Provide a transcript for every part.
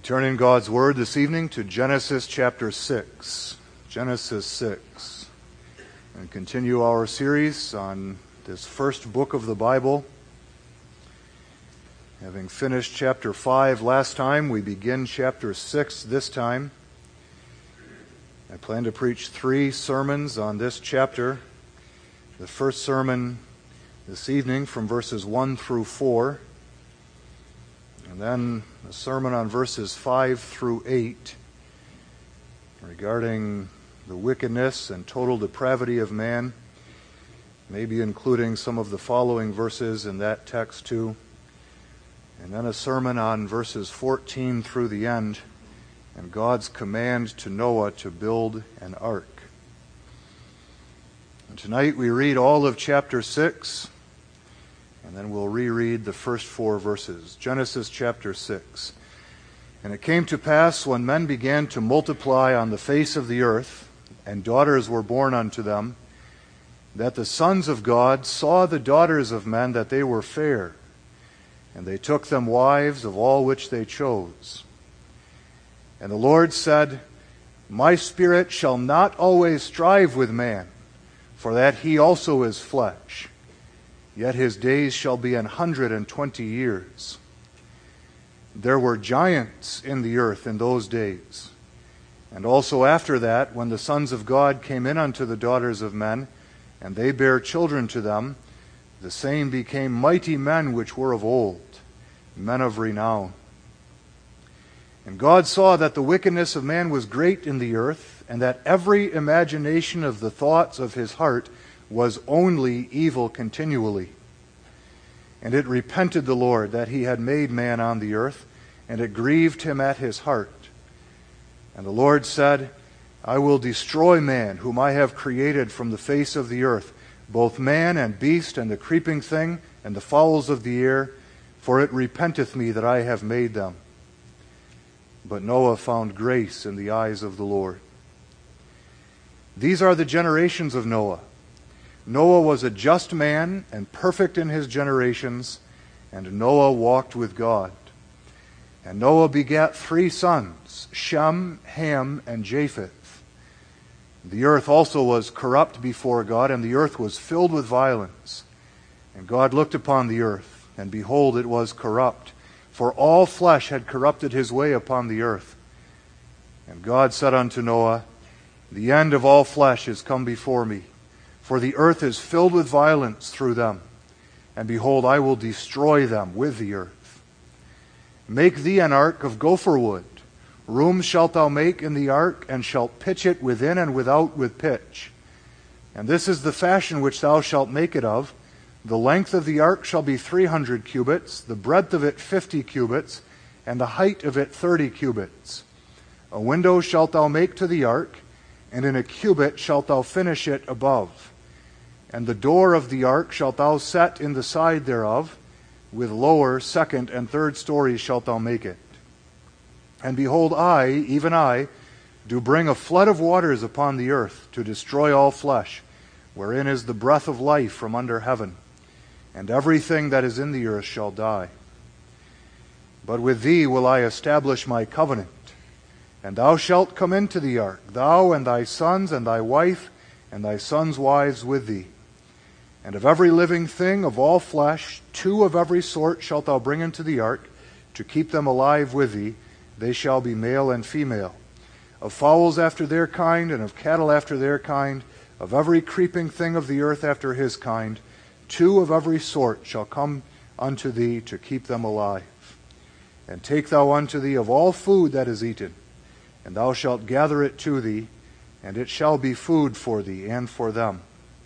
turn in God's Word this evening to Genesis chapter 6. Genesis 6. And continue our series on this first book of the Bible. Having finished chapter 5 last time, we begin chapter 6 this time. I plan to preach 3 sermons on this chapter. The first sermon this evening from verses 1 through 4. And then a sermon on verses 5 through 8 regarding the wickedness and total depravity of man, maybe including some of the following verses in that text too. And then a sermon on verses 14 through the end and God's command to Noah to build an ark. And tonight we read all of chapter 6. And then we'll reread the first 4 verses. Genesis chapter 6. And it came to pass when men began to multiply on the face of the earth, and daughters were born unto them, that the sons of God saw the daughters of men that they were fair, and they took them wives of all which they chose. And the Lord said, My spirit shall not always strive with man, for that he also is flesh. Yet his days shall be 120 years. There were giants in the earth in those days. And also after that, when the sons of God came in unto the daughters of men, and they bare children to them, the same became mighty men which were of old, men of renown. And God saw that the wickedness of man was great in the earth, and that every imagination of the thoughts of his heart was only evil continually. And it repented the Lord that he had made man on the earth, and it grieved him at his heart. And the Lord said, I will destroy man, whom I have created from the face of the earth, both man and beast, and the creeping thing, and the fowls of the air, for it repenteth me that I have made them. But Noah found grace in the eyes of the Lord. These are the generations of Noah. Noah was a just man and perfect in his generations, and Noah walked with God. And Noah begat 3 sons, Shem, Ham, and Japheth. The earth also was corrupt before God, and the earth was filled with violence. And God looked upon the earth, and behold, it was corrupt, for all flesh had corrupted his way upon the earth. And God said unto Noah, The end of all flesh is come before me, for the earth is filled with violence through them. And behold, I will destroy them with the earth. Make thee an ark of gopher wood. Rooms shalt thou make in the ark, and shalt pitch it within and without with pitch. And this is the fashion which thou shalt make it of. The length of the ark shall be 300 cubits, the breadth of it 50 cubits, and the height of it 30 cubits. A window shalt thou make to the ark, and in a cubit shalt thou finish it above. And the door of the ark shalt thou set in the side thereof, with lower, second, and third stories shalt thou make it. And behold, I, even I, do bring a flood of waters upon the earth, to destroy all flesh, wherein is the breath of life from under heaven. And everything that is in the earth shall die. But with thee will I establish my covenant. And thou shalt come into the ark, thou and thy sons and thy wife, and thy sons' wives with thee. And of every living thing of all flesh, 2 of every sort shalt thou bring into the ark, to keep them alive with thee. They shall be male and female. Of fowls after their kind, and of cattle after their kind, of every creeping thing of the earth after his kind, 2 of every sort shall come unto thee to keep them alive. And take thou unto thee of all food that is eaten, and thou shalt gather it to thee, and it shall be food for thee and for them.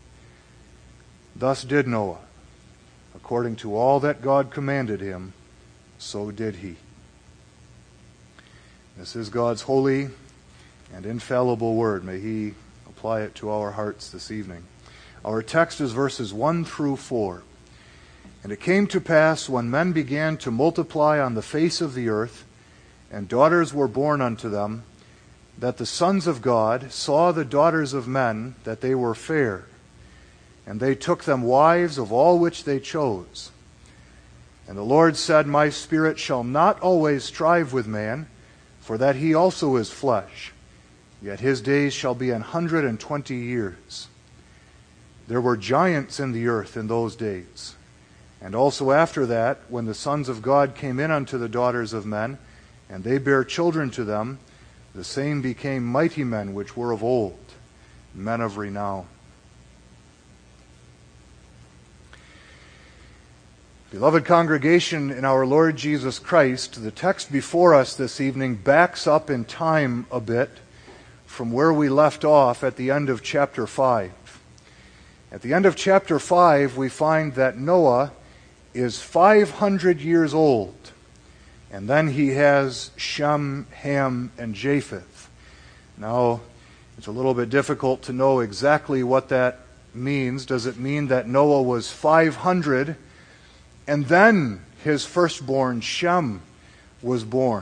Thus did Noah. According to all that God commanded him, so did he. This is God's holy and infallible word. May he apply it to our hearts this evening. Our text is verses 1 through 4. And it came to pass, when men began to multiply on the face of the earth, and daughters were born unto them, that the sons of God saw the daughters of men, that they were fair, and they took them wives of all which they chose. And the Lord said, My spirit shall not always strive with man, for that he also is flesh, yet his days shall be 120 years. There were giants in the earth in those days, and also after that, when the sons of God came in unto the daughters of men, and they bare children to them, the same became mighty men which were of old, men of renown. Beloved congregation in our Lord Jesus Christ, the text before us this evening backs up in time a bit from where we left off at the end of chapter 5. At the end of chapter 5, we find that Noah is 500 years old, and then he has Shem, Ham, and Japheth. Now, it's a little bit difficult to know exactly what that means. Does it mean that Noah was 500 and then his firstborn Shem was born?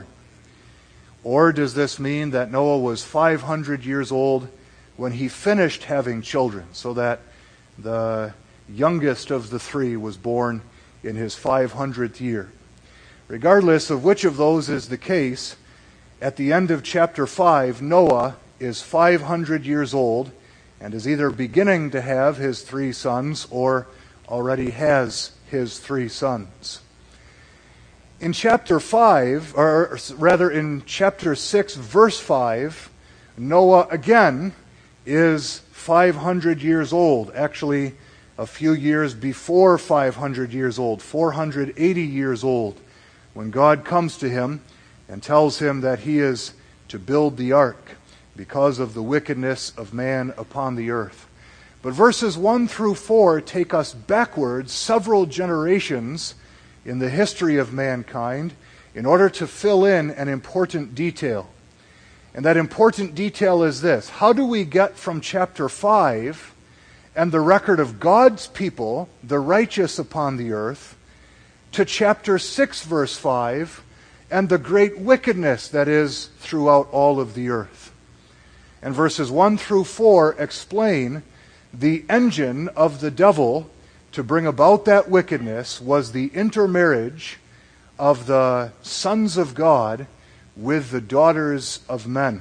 Or does this mean that Noah was 500 years old when he finished having children, so that the youngest of the three was born in his 500th year? Regardless of which of those is the case, at the end of chapter 5, Noah is 500 years old and is either beginning to have his 3 sons or already has his 3 sons. In chapter 5, or rather in chapter 6, verse 5, Noah again is 500 years old. Actually, a few years before 500 years old, 480 years old, when God comes to him and tells him that he is to build the ark because of the wickedness of man upon the earth. But verses 1 through 4 take us backwards several generations in the history of mankind in order to fill in an important detail. And that important detail is this: how do we get from chapter 5 and the record of God's people, the righteous upon the earth, to chapter 6, verse 5, and the great wickedness that is throughout all of the earth? And verses 1 through 4 explain the engine of the devil to bring about that wickedness was the intermarriage of the sons of God with the daughters of men.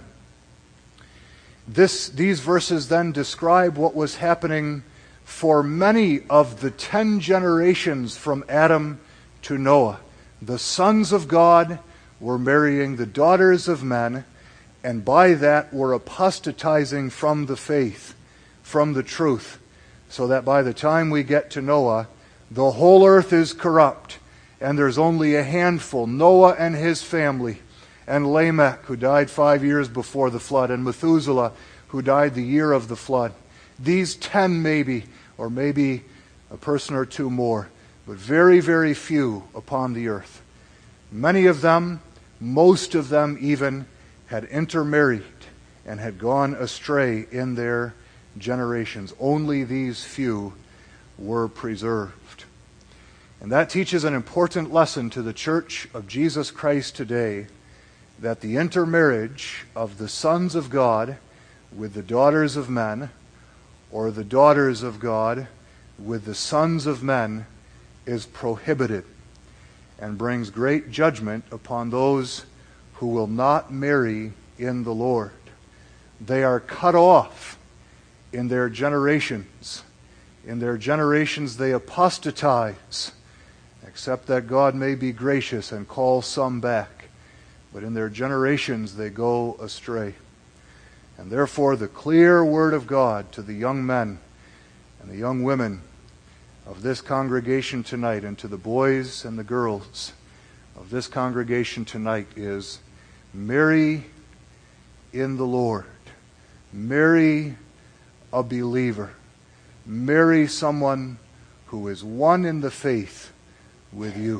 These verses then describe what was happening for many of the 10 generations from Adam to Noah. The sons of God were marrying the daughters of men, and by that were apostatizing from the faith, from the truth, so that by the time we get to Noah, the whole earth is corrupt, and there's only a handful, Noah and his family, and Lamech, who died 5 years before the flood, and Methuselah, who died the year of the flood. These 10 maybe, or maybe a person or two more, but very, very few upon the earth. Many of them, most of them even, had intermarried and had gone astray in their generations. Only these few were preserved. And that teaches an important lesson to the church of Jesus Christ today, that the intermarriage of the sons of God with the daughters of men, or the daughters of God with the sons of men, is prohibited and brings great judgment upon those who will not marry in the Lord. They are cut off in their generations. In their generations they apostatize, except that God may be gracious and call some back. But in their generations they go astray. And therefore the clear word of God to the young men and the young women of this congregation tonight, and to the boys and the girls of this congregation tonight, is marry in the Lord. Marry a believer. Marry someone who is one in the faith with you.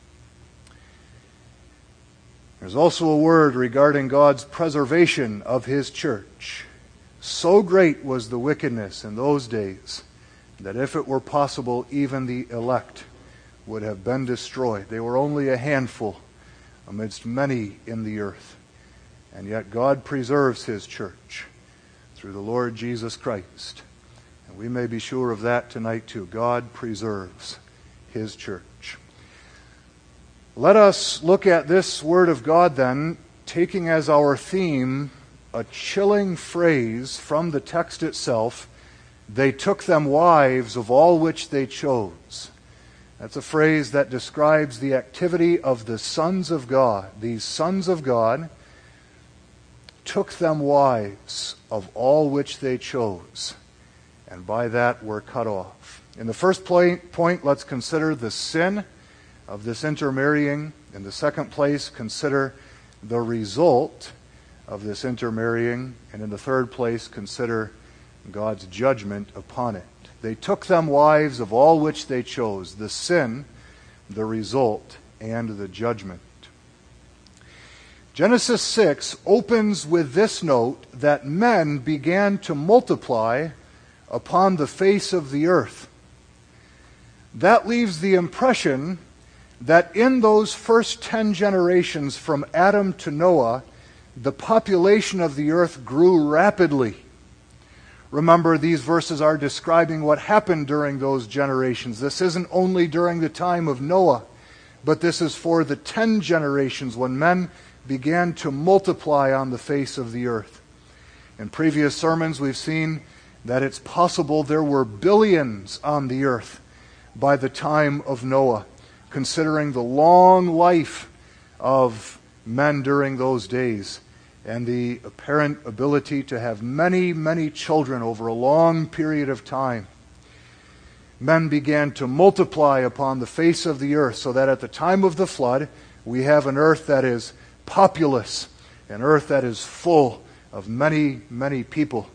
There's also a word regarding God's preservation of His church. So great was the wickedness in those days that if it were possible, even the elect would have been destroyed. They were only a handful amidst many in the earth. And yet God preserves His church through the Lord Jesus Christ. And we may be sure of that tonight too. God preserves His church. Let us look at this Word of God then taking as our theme a chilling phrase from the text itself, they took them wives of all which they chose. That's a phrase that describes the activity of the sons of God. These sons of God took them wives of all which they chose, and by that were cut off. In the first point, let's consider the sin of this intermarrying. In the second place, consider the result of this intermarrying. And in the third place, consider God's judgment upon it. They took them wives of all which they chose, the sin, the result, and the judgment. Genesis 6 opens with this note that men began to multiply upon the face of the earth. That leaves the impression that in those first 10 generations from Adam to Noah, the population of the earth grew rapidly. Remember, these verses are describing what happened during those generations. This isn't only during the time of Noah, but this is for the 10 generations when men began to multiply on the face of the earth. In previous sermons, we've seen that it's possible there were billions on the earth by the time of Noah, considering the long life of men during those days and the apparent ability to have many, many children over a long period of time. Men began to multiply upon the face of the earth, so that at the time of the flood, we have an earth that is populous, an earth that is full of many, many people.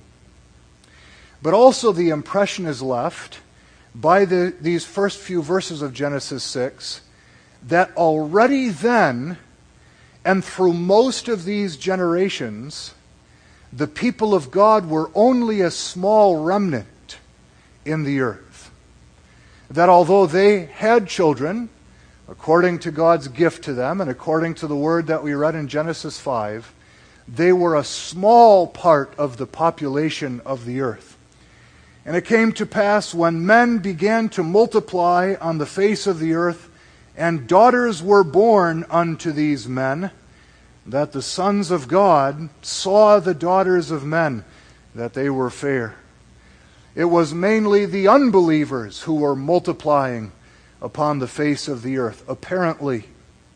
But also the impression is left by these first few verses of Genesis 6 that already then, and through most of these generations, the people of God were only a small remnant in the earth. That although they had children, according to God's gift to them, and according to the word that we read in Genesis 5, they were a small part of the population of the earth. And it came to pass when men began to multiply on the face of the earth, and daughters were born unto these men, that the sons of God saw the daughters of men, that they were fair. It was mainly the unbelievers who were multiplying upon the face of the earth, apparently.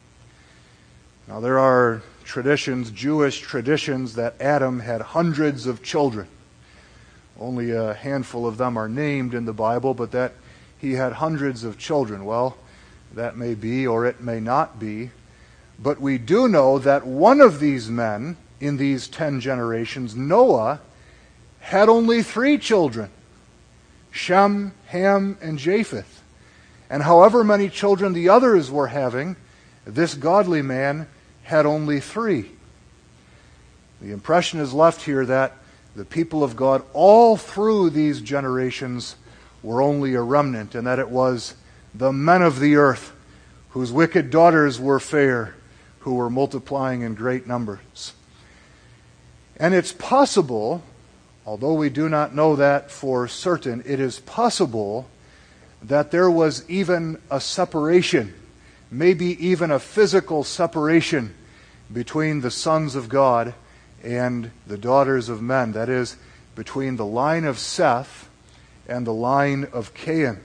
Now there are traditions, Jewish traditions, that Adam had hundreds of children. Only a handful of them are named in the Bible, but that he had hundreds of children. Well, that may be or it may not be. But we do know that one of these men in these 10 generations, Noah, had only 3 children, Shem, Ham, and Japheth. And however many children the others were having, this godly man had only 3. The impression is left here that the people of God all through these generations were only a remnant, and that it was the men of the earth whose wicked daughters were fair, who were multiplying in great numbers. And it's possible, although we do not know that for certain, it is possible that there was even a separation, maybe even a physical separation between the sons of God and the daughters of men. That is, between the line of Seth and the line of Cain.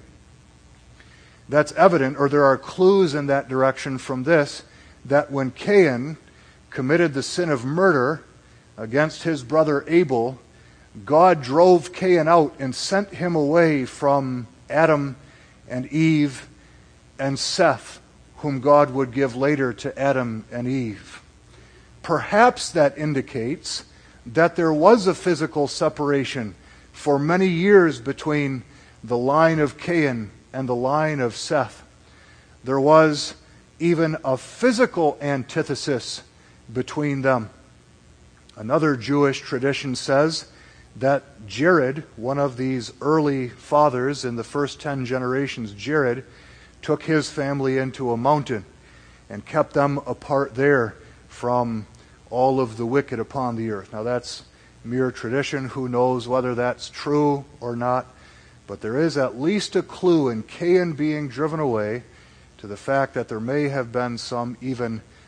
That's evident, or there are clues in that direction from this, that when Cain committed the sin of murder against his brother Abel, God drove Cain out and sent him away from Adam and Eve and Seth, whom God would give later to Adam and Eve. Perhaps that indicates that there was a physical separation for many years between the line of Cain and the line of Seth. There was even a physical antithesis between them. Another Jewish tradition says that Jared, one of these early fathers in the first 10 generations, Jared, took his family into a mountain and kept them apart there from all of the wicked upon the earth. Now that's mere tradition. Who knows whether that's true or not? But there is at least a clue in Cain being driven away to the fact that there may have been some even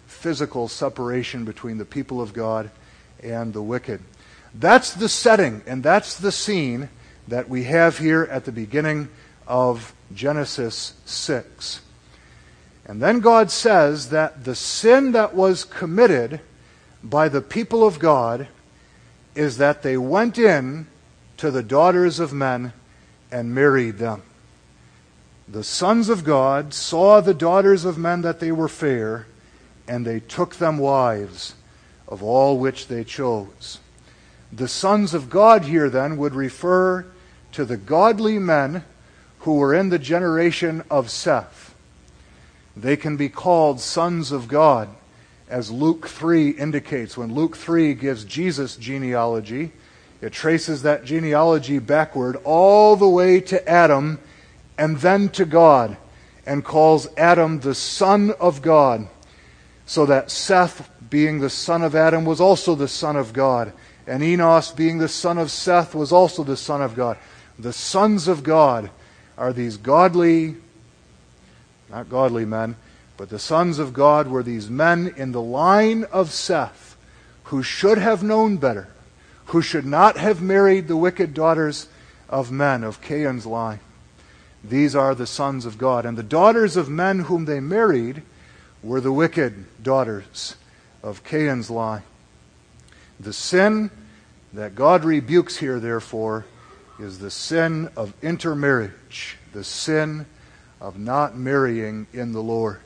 physical separation between the people of God and the wicked. That's the setting, and that's the scene that we have here at the beginning of Genesis 6. And then God says that the sin that was committed by the people of God is that they went in to the daughters of men and married them. The sons of God saw the daughters of men that they were fair, and they took them wives, of all which they chose. The sons of God here then would refer to the godly men who were in the generation of Seth. They can be called sons of God, as Luke 3 indicates. When Luke 3 gives Jesus' genealogy, it traces that genealogy backward all the way to Adam and then to God, and calls Adam the son of God, so that Seth, being the son of Adam, was also the son of God, and Enos, being the son of Seth, was also the son of God. The sons of God are these godly, not godly men, but the sons of God were these men in the line of Seth who should have known better, who should not have married the wicked daughters of men, of Cain's line. These are the sons of God. And the daughters of men whom they married were the wicked daughters of Cain's line. The sin that God rebukes here, therefore, is the sin of intermarriage, the sin of not marrying in the Lord.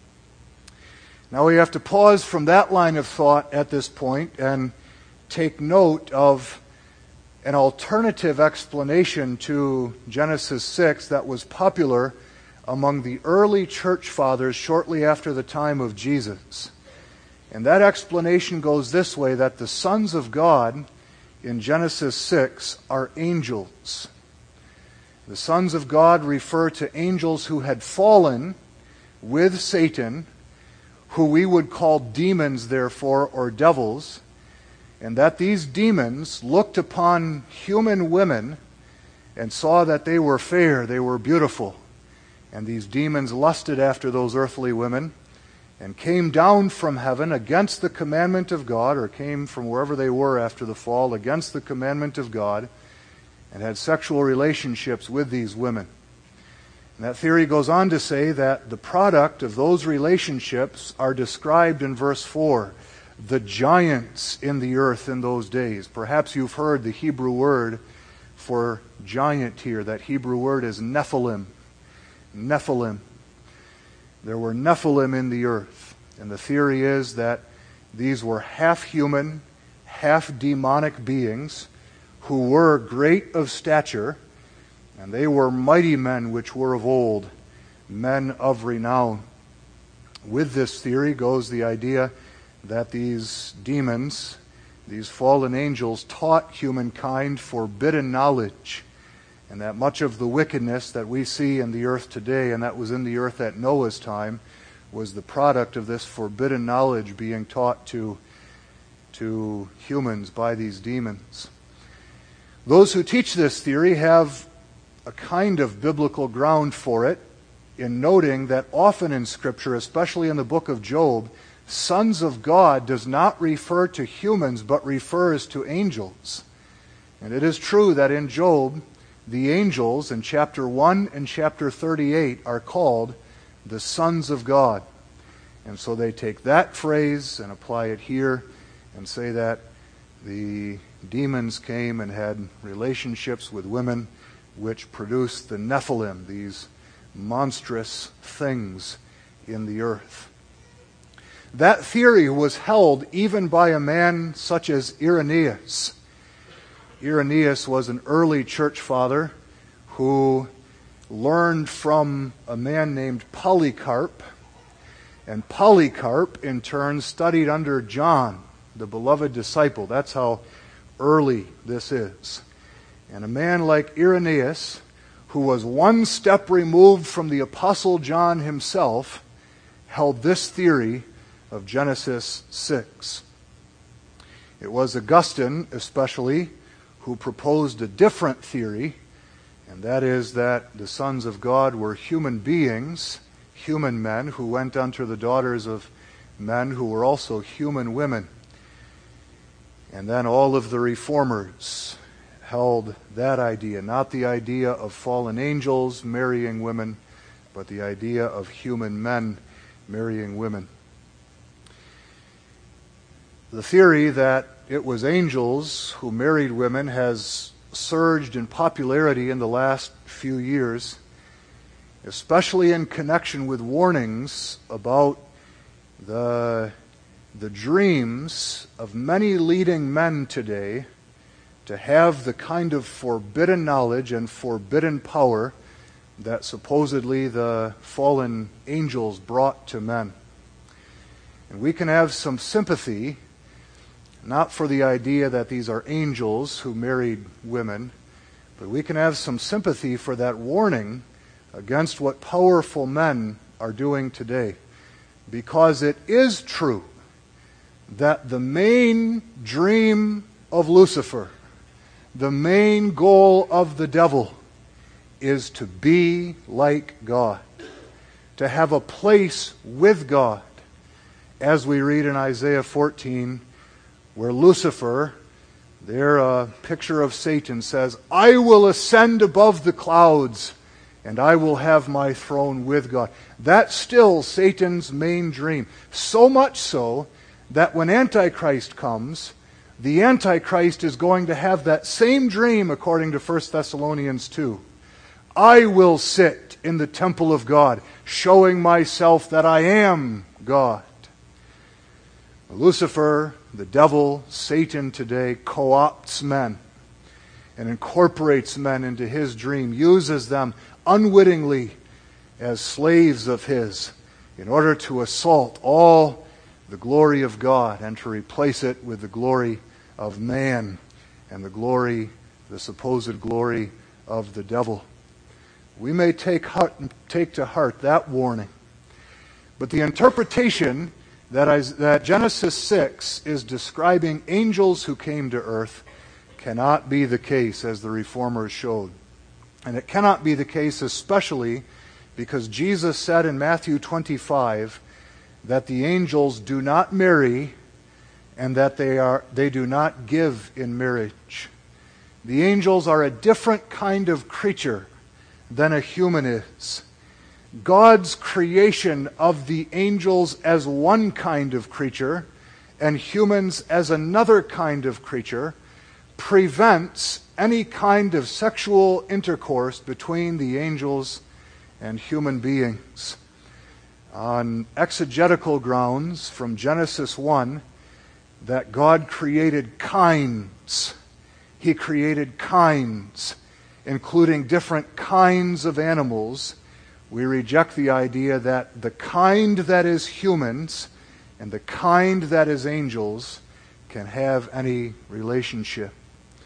Now we have to pause from that line of thought at this point and take note of an alternative explanation to Genesis 6 that was popular among the early church fathers shortly after the time of Jesus. And that explanation goes this way, that the sons of God in Genesis 6 are angels. The sons of God refer to angels who had fallen with Satan, who we would call demons, therefore, or devils, and that these demons looked upon human women and saw that they were fair, they were beautiful. And these demons lusted after those earthly women and came down from heaven against the commandment of God, or came from wherever they were after the fall against the commandment of God, and had sexual relationships with these women. And that theory goes on to say that the product of those relationships are described in verse 4, the giants in the earth in those days. Perhaps you've heard the Hebrew word for giant here. That Hebrew word is Nephilim. Nephilim. There were Nephilim in the earth. And the theory is that these were half human, half demonic beings who were great of stature, and they were mighty men which were of old, men of renown. With this theory goes the idea that these demons, these fallen angels, taught humankind forbidden knowledge, and that much of the wickedness that we see in the earth today, and that was in the earth at Noah's time, was the product of this forbidden knowledge being taught to humans by these demons. Those who teach this theory have a kind of biblical ground for it in noting that often in Scripture, especially in the book of Job, sons of God does not refer to humans but refers to angels. And it is true that in Job, the angels in chapter 1 and chapter 38 are called the sons of God. And so they take that phrase and apply it here and say that the demons came and had relationships with women which produced the Nephilim, these monstrous things in the earth. That theory was held even by a man such as Irenaeus. Irenaeus was an early church father who learned from a man named Polycarp, and Polycarp in turn studied under John, the beloved disciple. That's how early this is. And a man like Irenaeus, who was one step removed from the Apostle John himself, held this theory of Genesis 6. It was Augustine, especially, who proposed a different theory, and that is that the sons of God were human beings, human men, who went unto the daughters of men who were also human women. And then all of the reformers held that idea, not the idea of fallen angels marrying women, but the idea of human men marrying women. The theory that it was angels who married women has surged in popularity in the last few years, especially in connection with warnings about the dreams of many leading men today to have the kind of forbidden knowledge and forbidden power that supposedly the fallen angels brought to men. And we can have some sympathy, not for the idea that these are angels who married women, but we can have some sympathy for that warning against what powerful men are doing today. Because it is true that the main dream of Lucifer, the main goal of the devil, is to be like God, to have a place with God. As we read in Isaiah 14, where Lucifer, there a picture of Satan, says, "I will ascend above the clouds, and I will have my throne with God." That's still Satan's main dream. So much so that when Antichrist comes, the Antichrist is going to have that same dream, according to 1 Thessalonians 2. "I will sit in the temple of God, showing myself that I am God." Lucifer, the devil, Satan today, co-opts men and incorporates men into his dream, uses them unwittingly as slaves of his in order to assault all the glory of God and to replace it with the glory of man and the supposed glory of the devil. We may take to heart that warning. But the interpretation that Genesis 6 is describing angels who came to earth cannot be the case, as the reformers showed. And it cannot be the case especially because Jesus said in Matthew 25 that the angels do not marry and that they do not give in marriage. The angels are a different kind of creature than a human is. God's creation of the angels as one kind of creature and humans as another kind of creature prevents any kind of sexual intercourse between the angels and human beings. On exegetical grounds from Genesis 1, that God created kinds. He created kinds, including different kinds of animals. We reject the idea that the kind that is humans and the kind that is angels can have any relationship.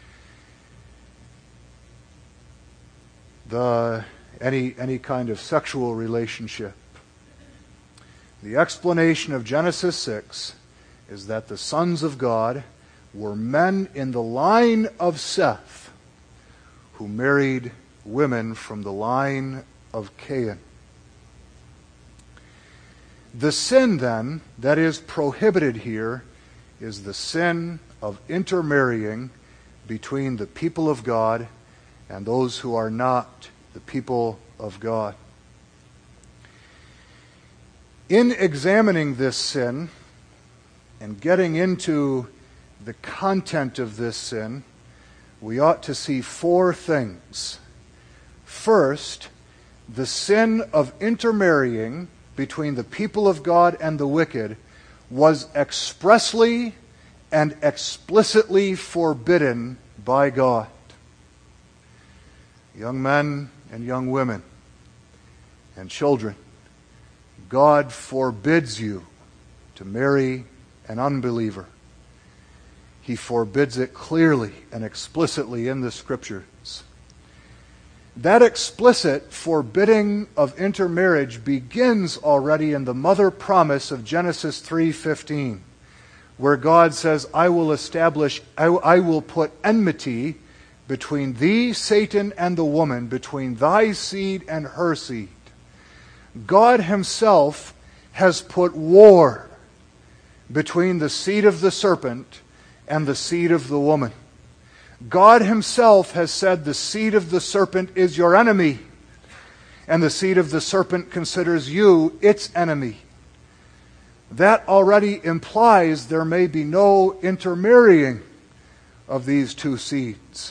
Any kind of sexual relationship. The explanation of Genesis 6 is that the sons of God were men in the line of Seth who married women from the line of Cain. The sin, then, that is prohibited here is the sin of intermarrying between the people of God and those who are not the people of God. In examining this sin and getting into the content of this sin, we ought to see four things. First, the sin of intermarrying between the people of God and the wicked was expressly and explicitly forbidden by God. Young men and young women and children, God forbids you to marry an unbeliever. He forbids it clearly and explicitly in the Scriptures. That explicit forbidding of intermarriage begins already in the mother promise of Genesis 3:15, where God says, I will put enmity between thee, Satan, and the woman, between thy seed and her seed. God himself has put war between the seed of the serpent and the seed of the woman. God himself has said the seed of the serpent is your enemy, and the seed of the serpent considers you its enemy. That already implies there may be no intermarrying of these two seeds.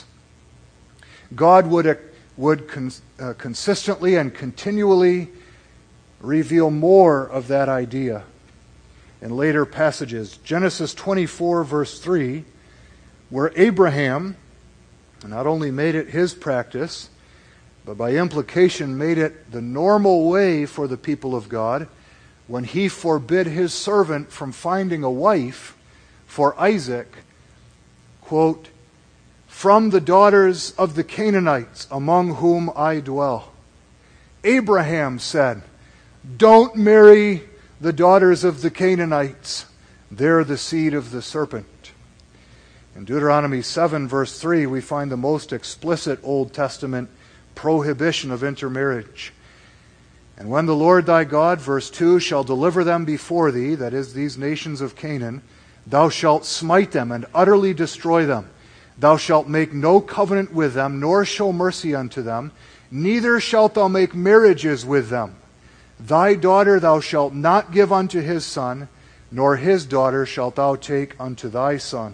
God would consistently and continually reveal more of that idea in later passages. Genesis 24, verse 3, where Abraham not only made it his practice, but by implication made it the normal way for the people of God when he forbid his servant from finding a wife for Isaac, quote, "From the daughters of the Canaanites among whom I dwell." Abraham said, "Don't marry the daughters of the Canaanites. They're the seed of the serpent." In Deuteronomy 7, verse 3, we find the most explicit Old Testament prohibition of intermarriage. "And when the Lord thy God," verse 2, "shall deliver them before thee," that is, these nations of Canaan, "thou shalt smite them and utterly destroy them. Thou shalt make no covenant with them, nor show mercy unto them, neither shalt thou make marriages with them. Thy daughter thou shalt not give unto his son, nor his daughter shalt thou take unto thy son."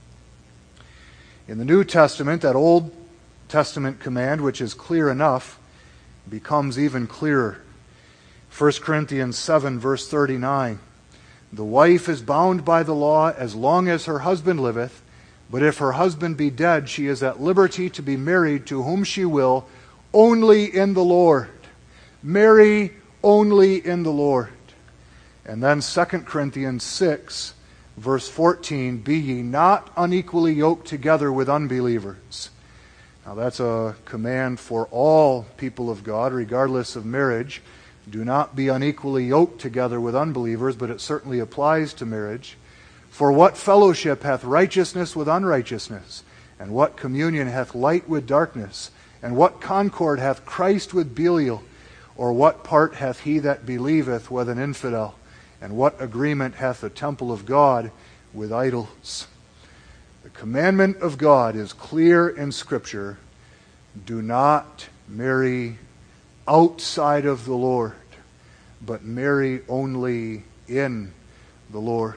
In the New Testament, that Old Testament command, which is clear enough, becomes even clearer. 1 Corinthians 7, verse 39, "The wife is bound by the law as long as her husband liveth, but if her husband be dead, she is at liberty to be married to whom she will, only in the Lord." Marry only in the Lord. And then 2 Corinthians 6, verse 14, "Be ye not unequally yoked together with unbelievers." Now that's a command for all people of God, regardless of marriage. Do not be unequally yoked together with unbelievers, but it certainly applies to marriage. "For what fellowship hath righteousness with unrighteousness? And what communion hath light with darkness? And what concord hath Christ with Belial? Or what part hath he that believeth with an infidel? And what agreement hath the temple of God with idols?" The commandment of God is clear in Scripture. Do not marry outside of the Lord, but marry only in the Lord.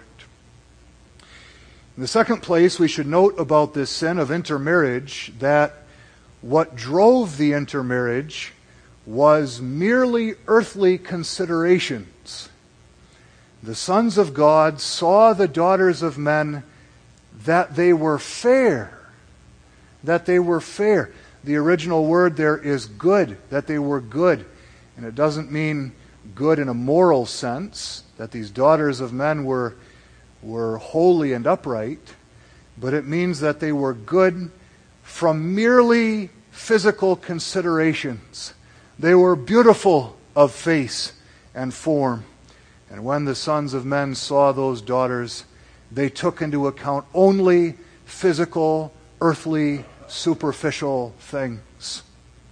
In the second place, we should note about this sin of intermarriage that what drove the intermarriage was merely earthly considerations. The sons of God saw the daughters of men that they were fair. That they were fair. The original word there is good, that they were good. And it doesn't mean good in a moral sense, that these daughters of men were holy and upright, but it means that they were good from merely physical considerations. They were beautiful of face and form. And when the sons of men saw those daughters, they took into account only physical, earthly, superficial things.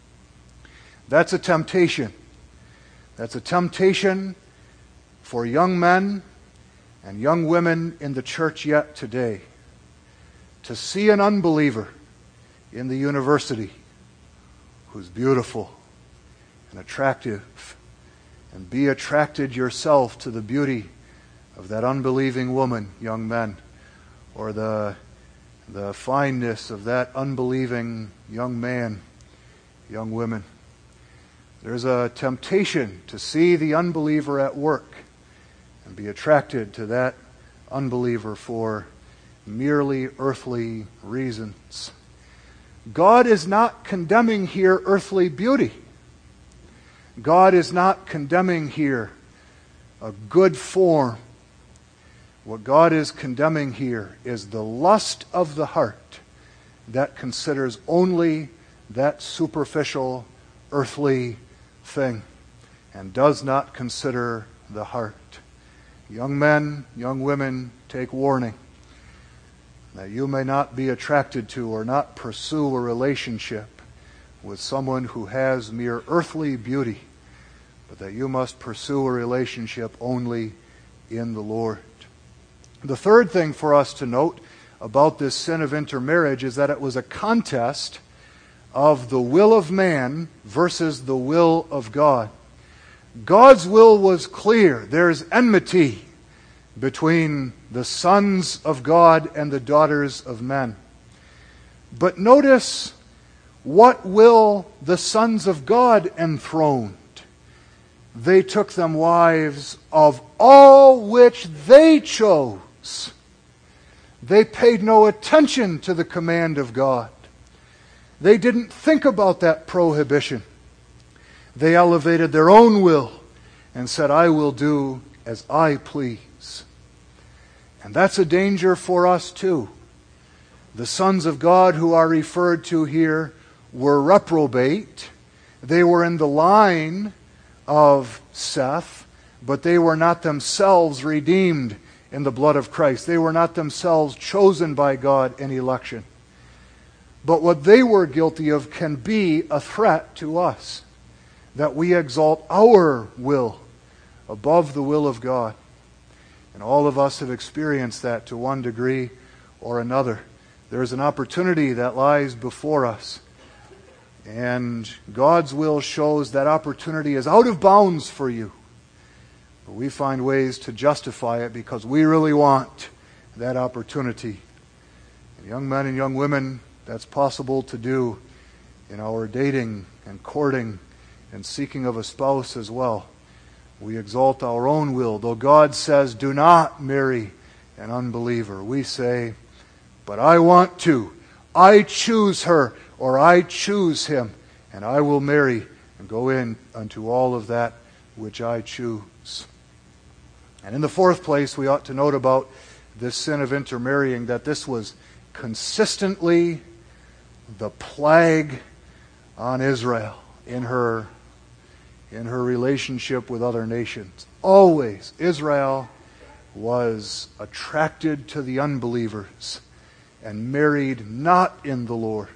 That's a temptation. That's a temptation for young men and young women in the church yet today. To see an unbeliever in the university who's beautiful and attractive, and be attracted yourself to the beauty of that unbelieving woman, young men, or the fineness of that unbelieving young man, young women. There's a temptation to see the unbeliever at work and be attracted to that unbeliever for merely earthly reasons. God is not condemning here earthly beauty. God is not condemning here a good form. What God is condemning here is the lust of the heart that considers only that superficial earthly thing and does not consider the heart. Young men, young women, take warning that you may not be attracted to or not pursue a relationship with someone who has mere earthly beauty, but that you must pursue a relationship only in the Lord. The third thing for us to note about this sin of intermarriage is that it was a contest of the will of man versus the will of God. God's will was clear. There's enmity between the sons of God and the daughters of men. But notice what will the sons of God enthroned. They took them wives of all which they chose. They paid no attention to the command of God. They didn't think about that prohibition. They elevated their own will and said, I will do as I please. And that's a danger for us too. The sons of God who are referred to here were reprobate. They were in the line of Seth, but they were not themselves redeemed in the blood of Christ. They were not themselves chosen by God in election. But what they were guilty of can be a threat to us, that we exalt our will above the will of God. And all of us have experienced that to one degree or another. There's an opportunity that lies before us. And God's will shows that opportunity is out of bounds for you. But we find ways to justify it because we really want that opportunity. And young men and young women, that's possible to do in our dating and courting and seeking of a spouse as well. We exalt our own will. Though God says, do not marry an unbeliever, we say, but I want to. I choose her, or I choose him, and I will marry and go in unto all of that which I choose. And in the fourth place, we ought to note about this sin of intermarrying that this was consistently the plague on Israel in her relationship with other nations. Always, Israel was attracted to the unbelievers and married not in the Lord.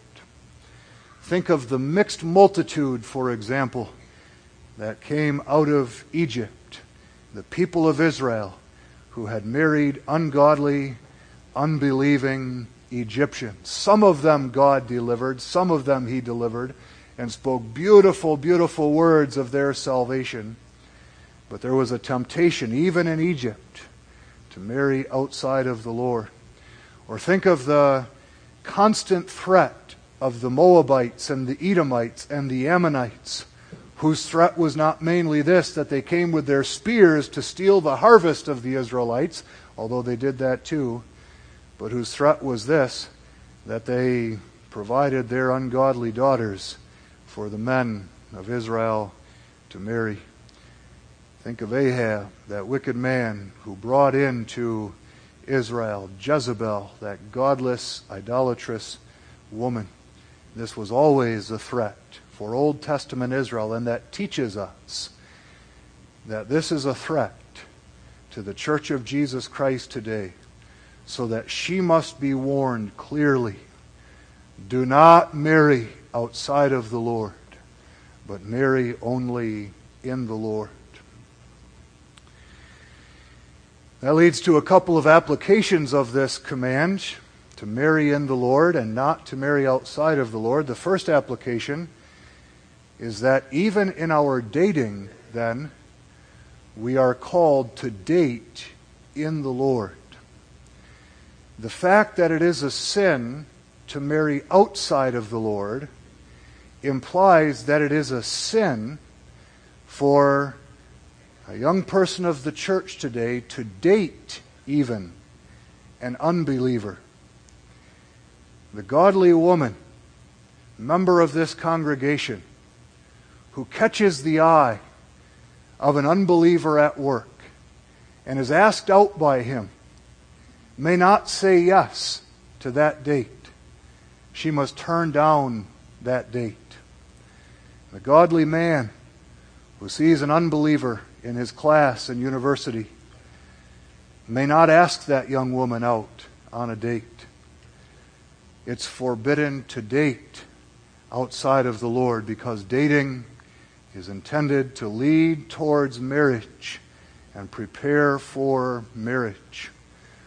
Think of the mixed multitude, for example, that came out of Egypt. The people of Israel who had married ungodly, unbelieving Egyptians. Some of them God delivered, some of them He delivered, and spoke beautiful, beautiful words of their salvation. But there was a temptation, even in Egypt, to marry outside of the Lord. Or think of the constant threat of the Moabites and the Edomites and the Ammonites, whose threat was not mainly this, that they came with their spears to steal the harvest of the Israelites, although they did that too, but whose threat was this, that they provided their ungodly daughters for the men of Israel to marry. Think of Ahab, that wicked man who brought into Israel Jezebel, that godless, idolatrous woman. This was always a threat for Old Testament Israel, and that teaches us that this is a threat to the Church of Jesus Christ today, so that she must be warned clearly. Do not marry outside of the Lord, but marry only in the Lord. That leads to a couple of applications of this command, to marry in the Lord and not to marry outside of the Lord. The first application is that even in our dating, then, we are called to date in the Lord. The fact that it is a sin to marry outside of the Lord implies that it is a sin for a young person of the church today to date even an unbeliever. The godly woman, member of this congregation, who catches the eye of an unbeliever at work and is asked out by him, may not say yes to that date. She must turn down that date. The godly man who sees an unbeliever in his class and university may not ask that young woman out on a date. It's forbidden to date outside of the Lord because dating is intended to lead towards marriage and prepare for marriage.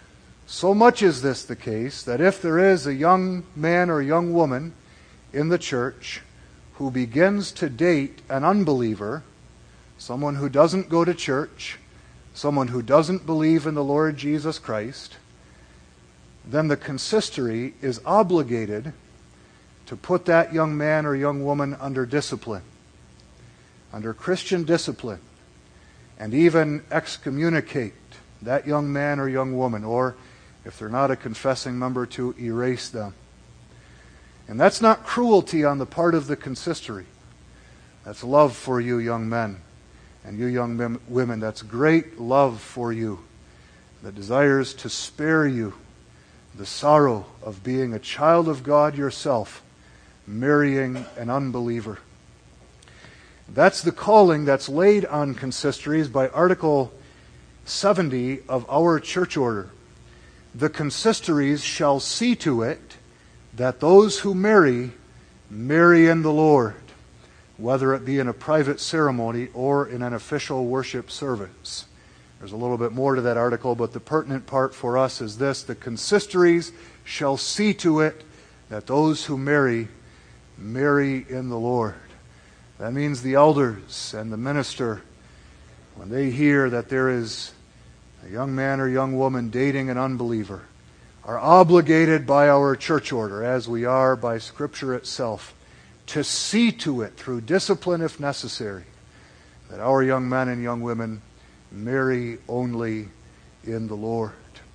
So much is this the case that if there is a young man or young woman in the church who begins to date an unbeliever, someone who doesn't go to church, someone who doesn't believe in the Lord Jesus Christ, then the consistory is obligated to put that young man or young woman under discipline, under Christian discipline, and even excommunicate that young man or young woman, or if they're not a confessing member, to erase them. And that's not cruelty on the part of the consistory. That's love for you young men and you young women. That's great love for you that desires to spare you the sorrow of being a child of God yourself, marrying an unbeliever. That's the calling that's laid on consistories by Article 70 of our church order. The consistories shall see to it that those who marry in the Lord, whether it be in a private ceremony or in an official worship service. There's a little bit more to that article, but the pertinent part for us is this: the consistories shall see to it that those who marry in the Lord. That means the elders and the minister, when they hear that there is a young man or young woman dating an unbeliever, are obligated by our church order, as we are by Scripture itself, to see to it, through discipline if necessary, that our young men and young women marry only in the Lord.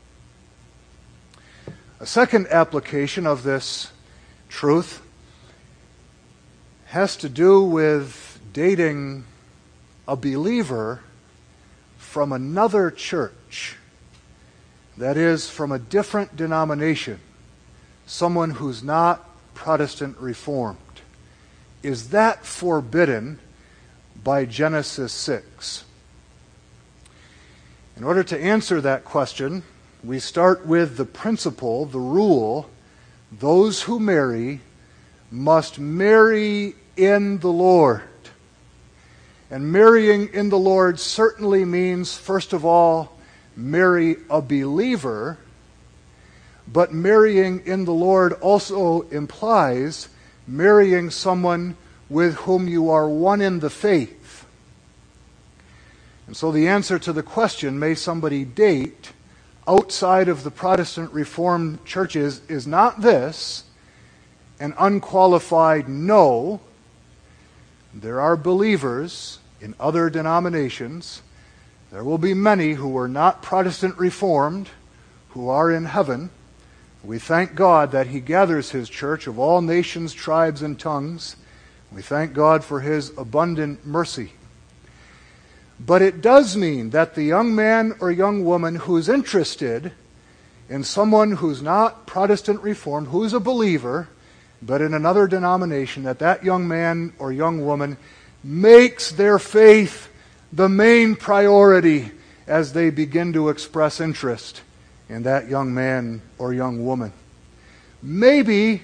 A second application of this truth has to do with dating a believer from another church, that is, from a different denomination, someone who's not Protestant Reformed. Is that forbidden by Genesis 6? In order to answer that question, we start with the principle, the rule: those who marry must marry in the Lord. And marrying in the Lord certainly means, first of all, marry a believer, but marrying in the Lord also implies marrying someone with whom you are one in the faith. And so the answer to the question, may somebody date outside of the Protestant Reformed churches, is not this, an unqualified no. There are believers in other denominations. There will be many who are not Protestant Reformed who are in heaven. We thank God that He gathers His church of all nations, tribes, and tongues. We thank God for His abundant mercy. But it does mean that the young man or young woman who's interested in someone who's not Protestant Reformed, who's a believer, but in another denomination, that young man or young woman makes their faith the main priority as they begin to express interest in that young man or young woman. Maybe,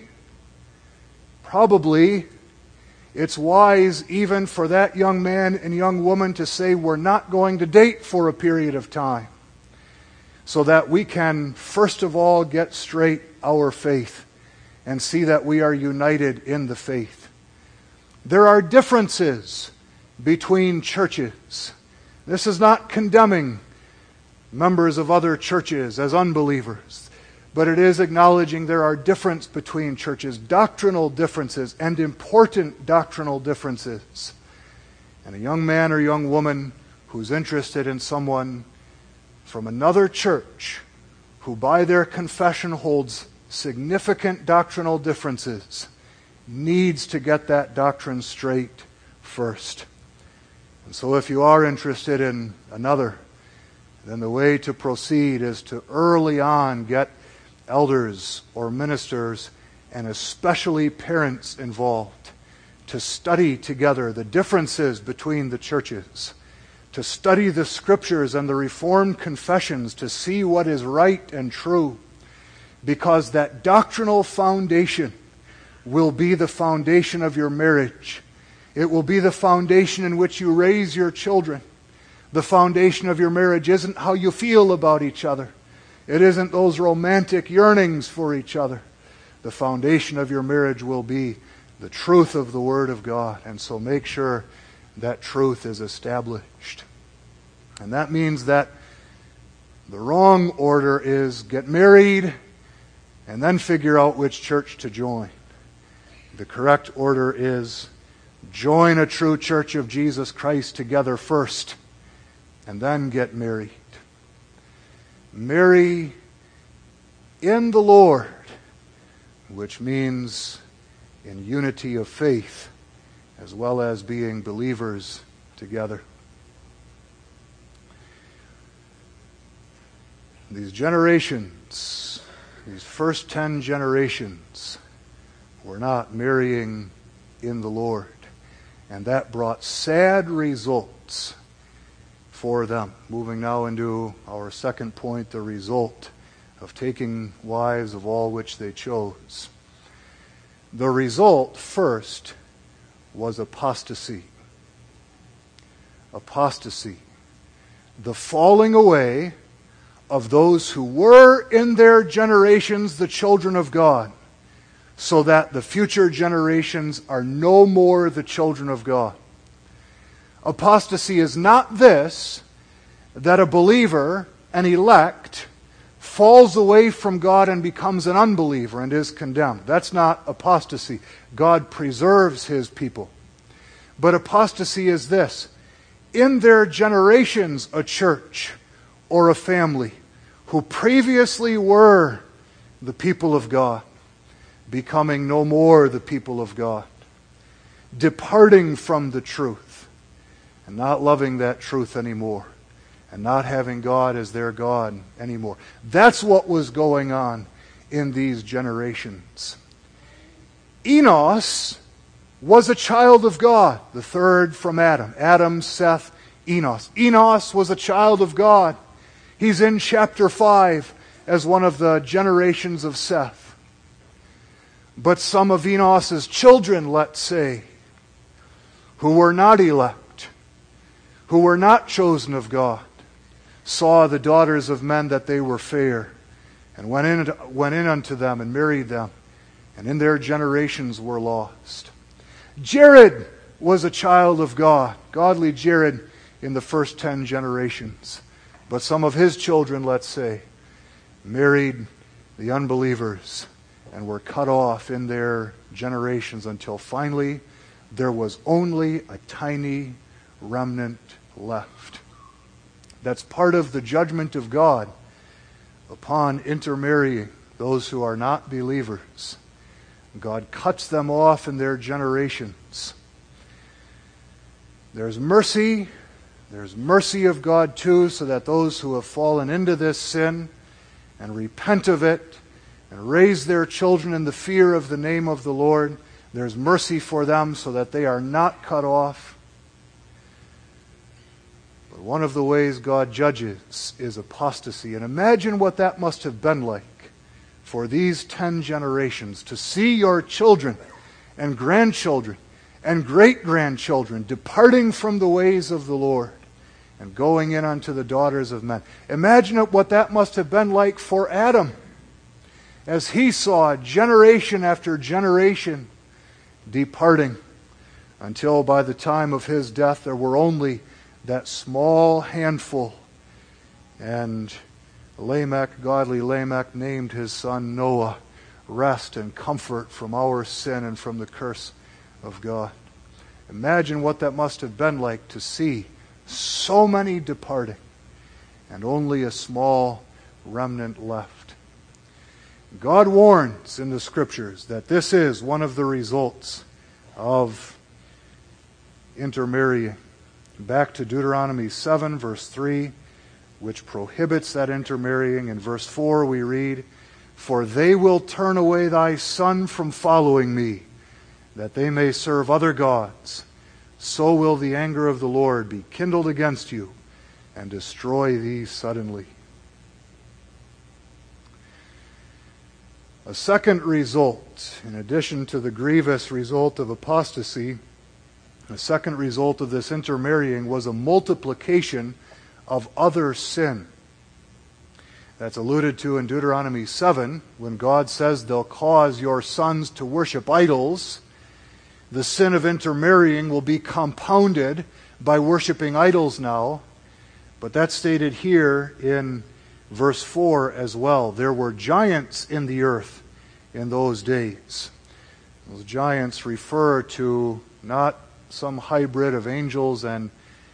probably, it's wise even for that young man and young woman to say, we're not going to date for a period of time, so that we can, first of all, get straight our faith and see that we are united in the faith. There are differences between churches. This is not condemning members of other churches as unbelievers, but it is acknowledging there are differences between churches, doctrinal differences, and important doctrinal differences. And a young man or young woman who's interested in someone from another church who by their confession holds significant doctrinal differences needs to get that doctrine straight first. And so if you are interested in another, then the way to proceed is to early on get elders or ministers, and especially parents, involved, to study together the differences between the churches, to study the Scriptures and the Reformed confessions to see what is right and true, because that doctrinal foundation will be the foundation of your marriage. It will be the foundation in which you raise your children. The foundation of your marriage isn't how you feel about each other. It isn't those romantic yearnings for each other. The foundation of your marriage will be the truth of the Word of God. And so make sure that truth is established. And that means that the wrong order is get married and then figure out which church to join. The correct order is join a true church of Jesus Christ together first and then get married. Marry in the Lord, which means in unity of faith as well as being believers together. These generations, these first 10 generations, were not marrying in the Lord. And that brought sad results for them. Moving now into our second point, the result of taking wives of all which they chose. The result, first, was apostasy. Apostasy. The falling away of those who were in their generations the children of God, so that the future generations are no more the children of God. Apostasy is not this, that a believer, an elect, falls away from God and becomes an unbeliever and is condemned. That's not apostasy. God preserves His people. But apostasy is this: in their generations, a church or a family who previously were the people of God, becoming no more the people of God, departing from the truth and not loving that truth anymore, and not having God as their God anymore. That's what was going on in these generations. Enos was a child of God, the third from Adam. Adam, Seth, Enos. Enos was a child of God. He's in chapter 5 as one of the generations of Seth. But some of Enos's children, let's say, who were not elect, who were not chosen of God, saw the daughters of men that they were fair, and went in unto them and married them, and in their generations were lost. Jared was a child of God, godly Jared in the first 10 generations. But some of his children, let's say, married the unbelievers and were cut off in their generations until finally there was only a tiny remnant left. That's part of the judgment of God upon intermarrying those who are not believers. God cuts them off in their generations. There's mercy. There's mercy of God too, so that those who have fallen into this sin and repent of it and raise their children in the fear of the name of the Lord, there's mercy for them so that they are not cut off. But one of the ways God judges is apostasy. And imagine what that must have been like for these 10 generations, to see your children and grandchildren and great-grandchildren departing from the ways of the Lord and going in unto the daughters of men. Imagine what that must have been like for Adam, as he saw generation after generation departing, until by the time of his death there were only that small handful. And Lamech, godly Lamech, named his son Noah, rest and comfort from our sin and from the curse of God. Imagine what that must have been like to see so many departing and only a small remnant left. God warns in the Scriptures that this is one of the results of intermarrying. Back to Deuteronomy 7, verse 3, which prohibits that intermarrying. In verse 4 we read, "For they will turn away thy son from following me, that they may serve other gods. So will the anger of the Lord be kindled against you, and destroy thee suddenly." A second result, in addition to the grievous result of apostasy, the second result of this intermarrying was a multiplication of other sin. That's alluded to in Deuteronomy 7, when God says they'll cause your sons to worship idols. The sin of intermarrying will be compounded by worshiping idols now. But that's stated here in verse 4 as well. There were giants in the earth in those days. Those giants refer to not some hybrid of angels and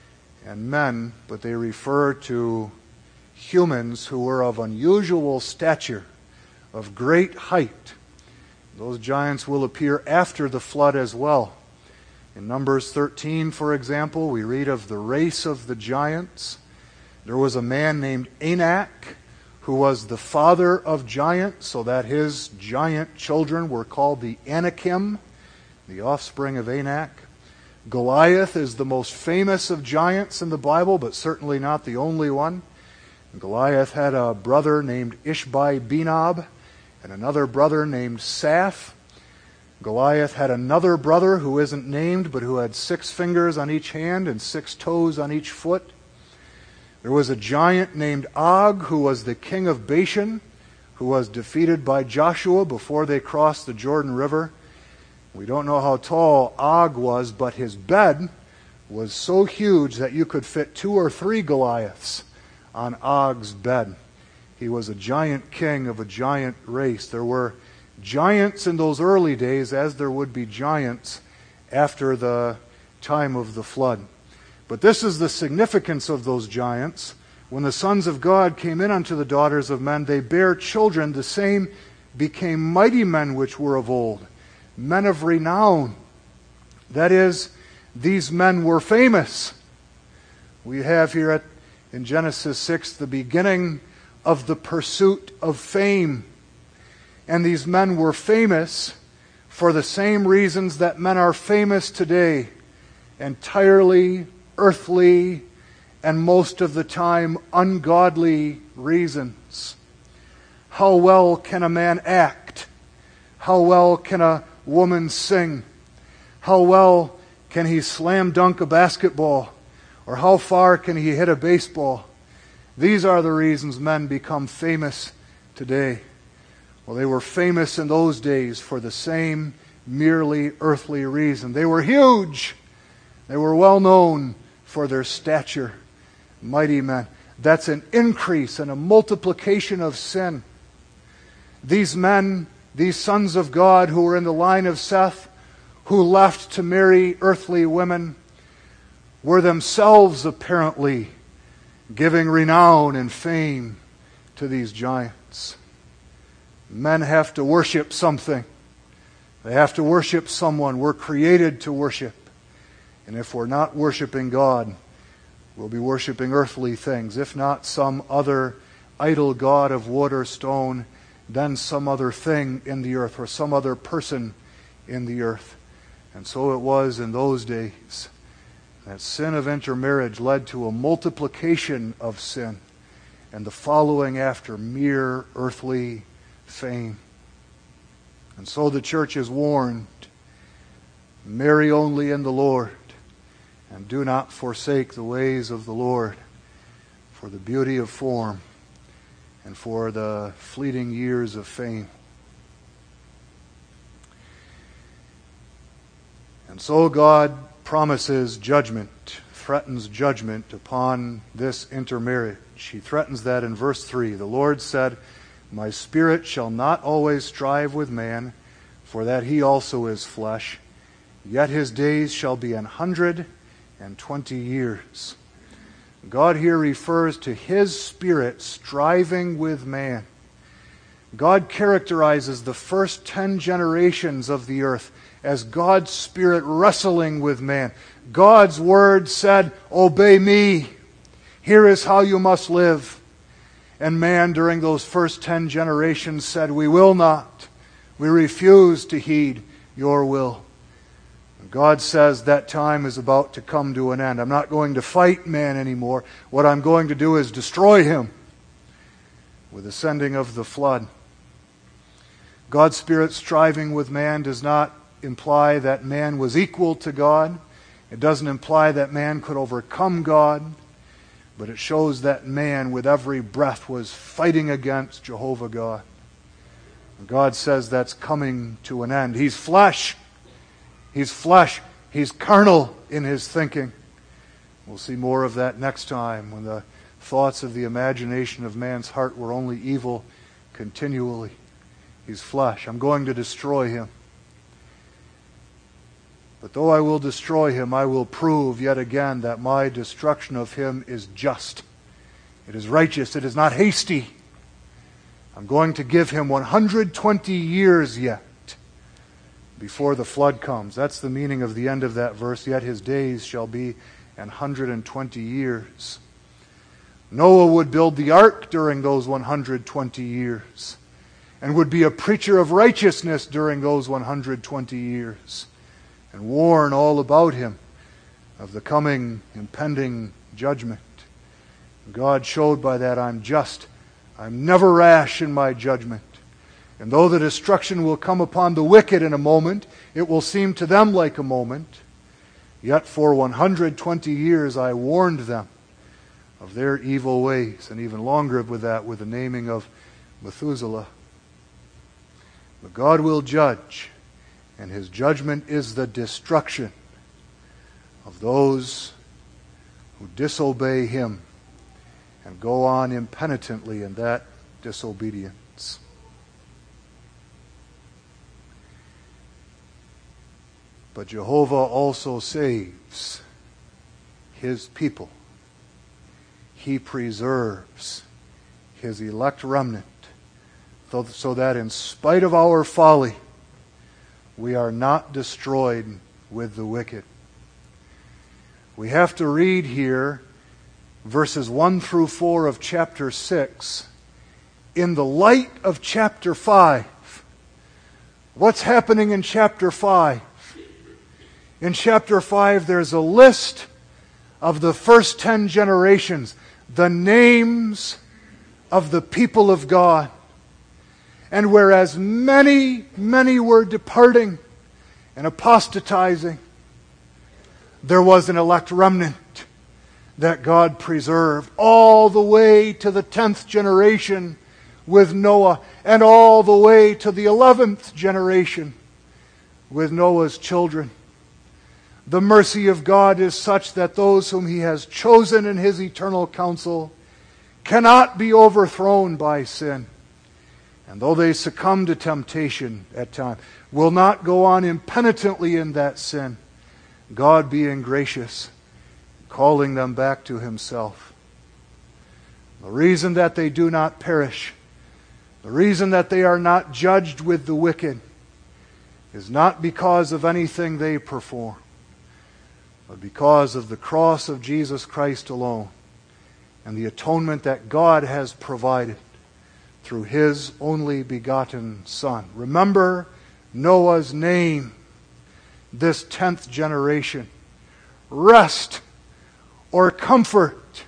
men, but they refer to humans who were of unusual stature, of great height. Those giants will appear after the flood as well. In Numbers 13, for example, we read of the race of the giants. There was a man named Anak who was the father of giants, so that his giant children were called the Anakim, the offspring of Anak. Goliath is the most famous of giants in the Bible, but certainly not the only one. Goliath had a brother named Ishbi-Benob and another brother named Saph. Goliath had another brother who isn't named, but who had 6 fingers on each hand and 6 toes on each foot. There was a giant named Og, who was the king of Bashan, who was defeated by Joshua before they crossed the Jordan River. We don't know how tall Og was, but his bed was so huge that you could fit 2 or 3 Goliaths on Og's bed. He was a giant king of a giant race. There were giants in those early days, as there would be giants after the time of the flood. But this is the significance of those giants. When the sons of God came in unto the daughters of men, they bare children. The same became mighty men which were of old, men of renown. That is, these men were famous. We have here in Genesis 6 the beginning of the pursuit of fame. And these men were famous for the same reasons that men are famous today. Entirely earthly and most of the time ungodly reasons. How well can a man act? How well can a woman sing? How well can he slam dunk a basketball? Or how far can he hit a baseball? These are the reasons men become famous today. Well, they were famous in those days for the same merely earthly reason. They were huge. They were well known for their stature. Mighty men. That's an increase and a multiplication of sin. These men, these sons of God who were in the line of Seth, who left to marry earthly women, were themselves apparently giving renown and fame to these giants. Men have to worship something. They have to worship someone. We're created to worship. And if we're not worshiping God, we'll be worshiping earthly things. If not some other idol god of wood or stone, then some other thing in the earth or some other person in the earth. And so it was in those days. That sin of intermarriage led to a multiplication of sin and the following after mere earthly fame. And so the church is warned, marry only in the Lord, and do not forsake the ways of the Lord for the beauty of form and for the fleeting years of fame. And so God promises judgment, threatens judgment upon this intermarriage. He threatens that in verse 3. The Lord said, My spirit shall not always strive with man, for that he also is flesh. Yet his days shall be 120 years. God here refers to his spirit striving with man. God characterizes the first 10 generations of the earth as God's Spirit wrestling with man. God's Word said, obey me. Here is how you must live. And man, during those first 10 generations, said, we will not. We refuse to heed your will. And God says that time is about to come to an end. I'm not going to fight man anymore. What I'm going to do is destroy him with the sending of the flood. God's Spirit striving with man does not imply that man was equal to God. It doesn't imply that man could overcome God. But it shows that man with every breath was fighting against Jehovah God. And God says that's coming to an end. He's flesh. He's flesh. He's carnal in his thinking. We'll see more of that next time, when the thoughts of the imagination of man's heart were only evil continually. He's flesh. I'm going to destroy him. But though I will destroy him, I will prove yet again that my destruction of him is just. It is righteous. It is not hasty. I'm going to give him 120 years yet before the flood comes. That's the meaning of the end of that verse. Yet his days shall be 120 years. Noah would build the ark during those 120 years and would be a preacher of righteousness during those 120 years and warn all about him of the coming impending judgment. God showed by that, I'm just. I'm never rash in my judgment. And though the destruction will come upon the wicked in a moment, it will seem to them like a moment. Yet for 120 years I warned them of their evil ways, and even longer with that, with the naming of Methuselah. But God will judge, and his judgment is the destruction of those who disobey him and go on impenitently in that disobedience. But Jehovah also saves his people. He preserves his elect remnant, so that in spite of our folly, we are not destroyed with the wicked. We have to read here verses 1 through 4 of chapter 6 in the light of chapter 5. What's happening in chapter 5? In chapter 5, there's a list of the first 10 generations, the names of the people of God. And whereas many were departing and apostatizing, there was an elect remnant that God preserved all the way to the 10th generation with Noah, and all the way to the 11th generation with Noah's children. The mercy of God is such that those whom he has chosen in his eternal counsel cannot be overthrown by sin. And though they succumb to temptation at times, will not go on impenitently in that sin, God being gracious, calling them back to himself. The reason that they do not perish, the reason that they are not judged with the wicked, is not because of anything they perform, but because of the cross of Jesus Christ alone and the atonement that God has provided through his only begotten Son. Remember Noah's name, this 10th generation. Rest or comfort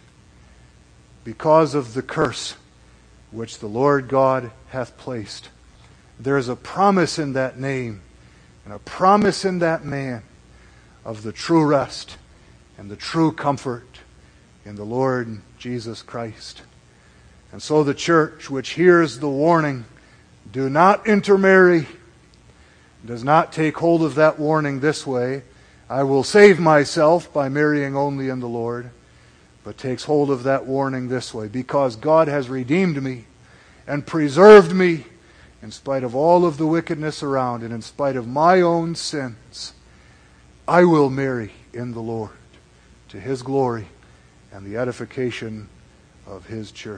because of the curse which the Lord God hath placed. There is a promise in that name and a promise in that man of the true rest and the true comfort in the Lord Jesus Christ. And so the church, which hears the warning, do not intermarry, does not take hold of that warning this way, I will save myself by marrying only in the Lord, but takes hold of that warning this way, because God has redeemed me and preserved me in spite of all of the wickedness around and in spite of my own sins. I will marry in the Lord to his glory and the edification of his church.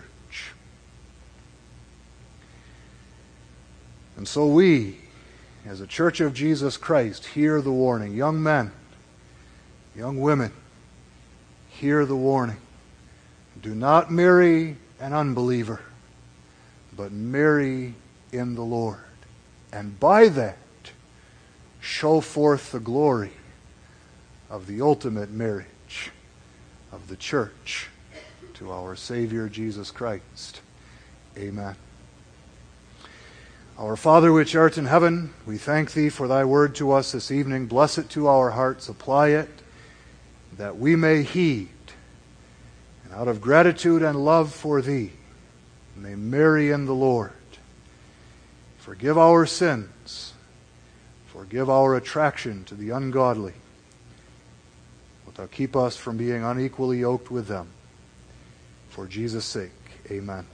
And so we, as a church of Jesus Christ, hear the warning. Young men, young women, hear the warning. Do not marry an unbeliever, but marry in the Lord. And by that, show forth the glory of the ultimate marriage of the church to our Savior Jesus Christ. Amen. Our Father which art in heaven, we thank thee for thy word to us this evening. Bless it to our hearts. Apply it that we may heed. And Out of gratitude and love for thee, may Mary in the Lord forgive our sins, forgive our attraction to the ungodly, wilt thou keep us from being unequally yoked with them. For Jesus' sake, amen.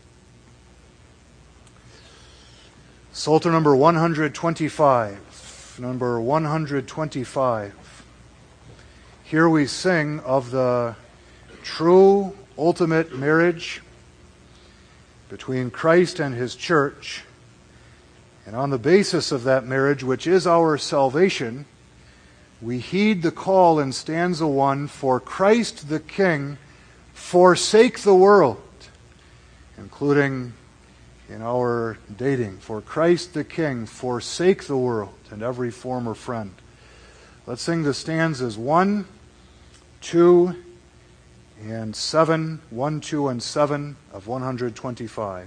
Psalter number 125. Number 125. Here we sing of the true, ultimate marriage between Christ and His church. And on the basis of that marriage, which is our salvation, we heed the call in stanza 1, for Christ the King forsake the world, including in our dating, for Christ the King forsake the world and every former friend. Let's sing the stanzas 1, 2, and 7, 1, 2, and 7 of 125.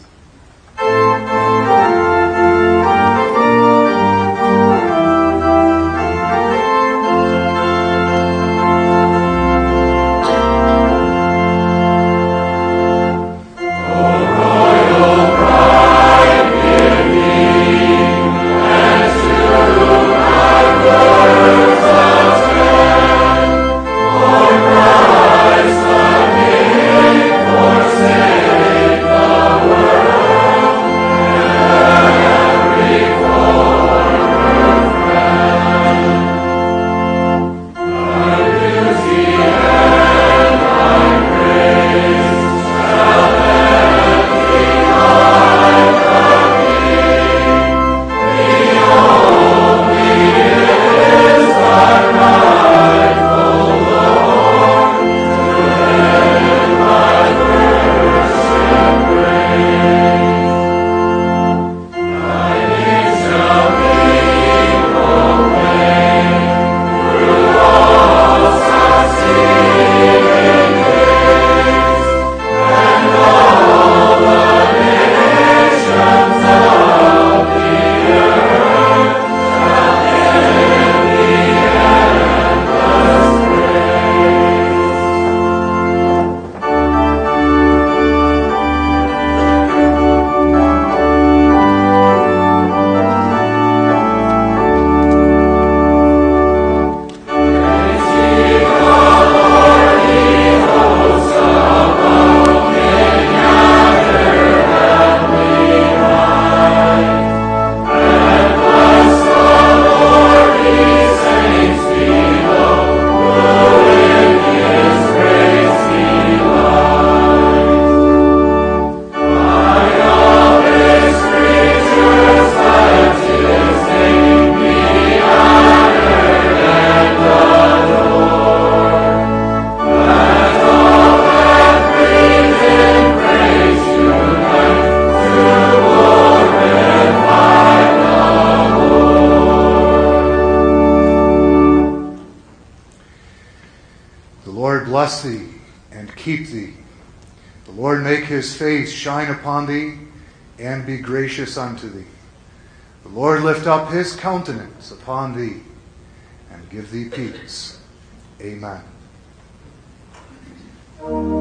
Bless thee and keep thee. The Lord make His face shine upon thee and be gracious unto thee. The Lord lift up His countenance upon thee and give thee peace. Amen.